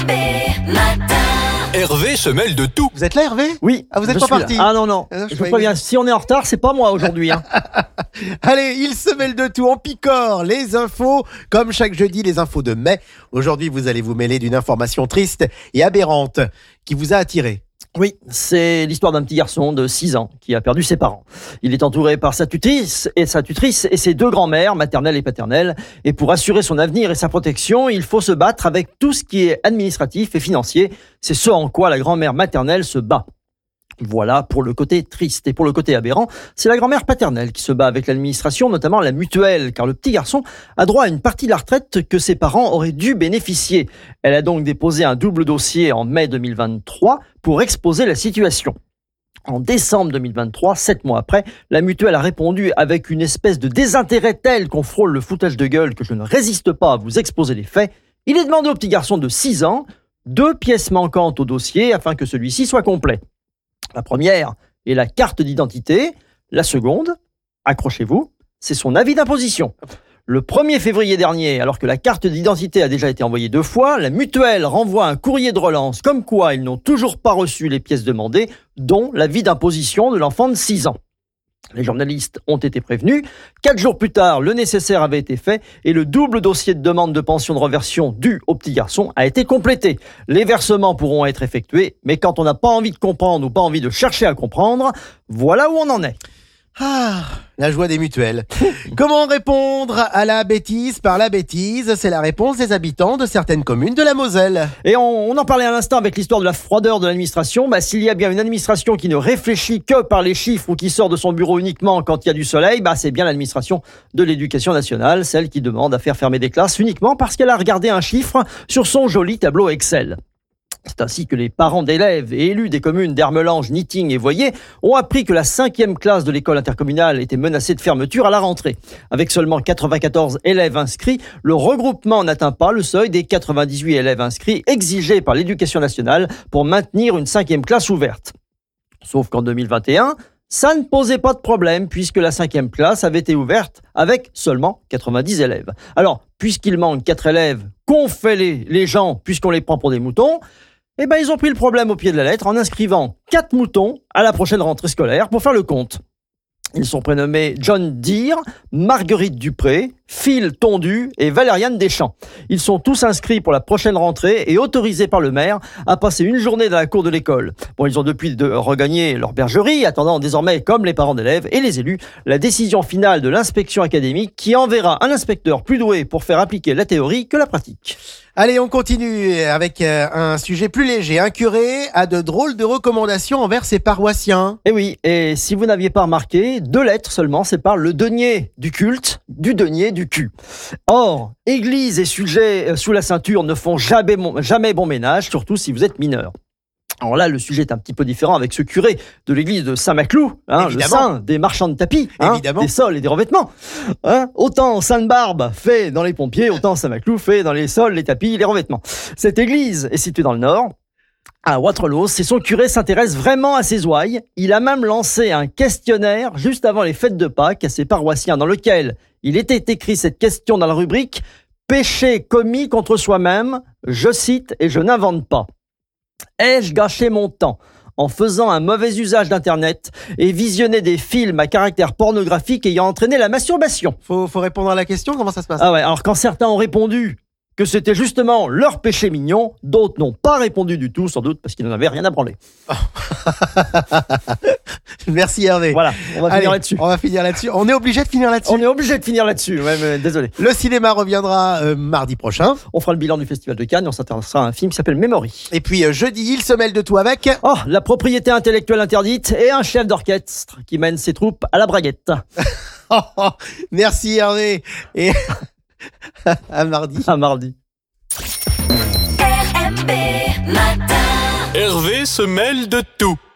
Hervé se mêle de tout. Vous êtes là, Hervé? Oui. Ah, vous êtes je pas suis là. parti? Ah non. Je vous préviens, si on est en retard, c'est pas moi aujourd'hui. Allez, il se mêle de tout. On picore les infos, comme chaque jeudi, les infos de mai. Aujourd'hui, vous allez vous mêler d'une information triste et aberrante qui vous a attiré. Oui, c'est l'histoire d'un petit garçon de 6 ans qui a perdu ses parents. Il est entouré par sa tutrice et ses deux grands-mères, maternelle et paternelle. Et pour assurer son avenir et sa protection, il faut se battre avec tout ce qui est administratif et financier. C'est ce en quoi la grand-mère maternelle se bat. Voilà pour le côté triste. Et pour le côté aberrant, c'est la grand-mère paternelle qui se bat avec l'administration, notamment la mutuelle, car le petit garçon a droit à une partie de la retraite que ses parents auraient dû bénéficier. Elle a donc déposé un double dossier en mai 2023 pour exposer la situation. En décembre 2023, 7 mois après, la mutuelle a répondu avec une espèce de désintérêt tel qu'on frôle le foutage de gueule que je ne résiste pas à vous exposer les faits. Il est demandé au petit garçon de 6 ans 2 pièces manquantes au dossier afin que celui-ci soit complet. La première est la carte d'identité. La seconde, accrochez-vous, c'est son avis d'imposition. Le 1er février dernier, alors que la carte d'identité a déjà été envoyée 2 fois, la mutuelle renvoie un courrier de relance comme quoi ils n'ont toujours pas reçu les pièces demandées, dont l'avis d'imposition de l'enfant de 6 ans. Les journalistes ont été prévenus. 4 jours plus tard, le nécessaire avait été fait et le double dossier de demande de pension de reversion dû au petit garçon a été complété. Les versements pourront être effectués, mais quand on n'a pas envie de comprendre ou pas envie de chercher à comprendre, voilà où on en est. Ah, la joie des mutuelles. Comment répondre à la bêtise par la bêtise? C'est la réponse des habitants de certaines communes de la Moselle. Et on en parlait à l'instant avec l'histoire de la froideur de l'administration. S'il y a bien une administration qui ne réfléchit que par les chiffres ou qui sort de son bureau uniquement quand il y a du soleil, c'est bien l'administration de l'éducation nationale, celle qui demande à faire fermer des classes uniquement parce qu'elle a regardé un chiffre sur son joli tableau Excel. C'est ainsi que les parents d'élèves et élus des communes d'Ermelange, Nitting et Voyer ont appris que la 5e classe de l'école intercommunale était menacée de fermeture à la rentrée. Avec seulement 94 élèves inscrits, le regroupement n'atteint pas le seuil des 98 élèves inscrits exigés par l'éducation nationale pour maintenir une 5e classe ouverte. Sauf qu'en 2021, ça ne posait pas de problème puisque la 5e classe avait été ouverte avec seulement 90 élèves. Alors, puisqu'il manque 4 élèves, qu'ont fait les gens puisqu'on les prend pour des moutons ? Ils ont pris le problème au pied de la lettre en inscrivant 4 moutons à la prochaine rentrée scolaire pour faire le compte. Ils sont prénommés John Deere, Marguerite Dupré, Phil Tondu et Valériane Deschamps. Ils sont tous inscrits pour la prochaine rentrée et autorisés par le maire à passer une journée dans la cour de l'école. Ils ont depuis regagné leur bergerie, attendant désormais, comme les parents d'élèves et les élus, la décision finale de l'inspection académique qui enverra un inspecteur plus doué pour faire appliquer la théorie que la pratique. Allez, on continue avec un sujet plus léger. Un curé a de drôles de recommandations envers ses paroissiens. Et oui, et si vous n'aviez pas remarqué, 2 lettres seulement séparent le denier du culte du denier du cul. Or, église et sujet sous la ceinture ne font jamais bon ménage, surtout si vous êtes mineur. Alors là, le sujet est un petit peu différent avec ce curé de l'église de Saint-Maclou, le saint des marchands de tapis, des sols et des revêtements. Autant Sainte-Barbe fait dans les pompiers, autant Saint-Maclou fait dans les sols, les tapis, les revêtements. Cette église est située dans le nord, à Waterloo, et son curé s'intéresse vraiment à ses ouailles. Il a même lancé un questionnaire juste avant les fêtes de Pâques à ses paroissiens dans lequel il était écrit cette question dans la rubrique « Péché commis contre soi-même, je cite et je n'invente pas ». Ai-je gâché mon temps en faisant un mauvais usage d'Internet et visionner des films à caractère pornographique ayant entraîné la masturbation? Faut répondre à la question, comment ça se passe? Alors quand certains ont répondu que c'était justement leur péché mignon, d'autres n'ont pas répondu du tout, sans doute parce qu'ils n'en avaient rien à branler. Merci Hervé. Voilà, on va finir là-dessus. On va finir là-dessus. On est obligé de finir là-dessus. On est obligé de finir là-dessus, mais désolé. Le cinéma reviendra mardi prochain. On fera le bilan du Festival de Cannes et on s'intéressera à un film qui s'appelle Memory. Et puis jeudi, il se mêle de tout avec... la propriété intellectuelle interdite et un chef d'orchestre qui mène ses troupes à la braguette. Merci Hervé. Et à mardi. À mardi. Hervé se mêle de tout.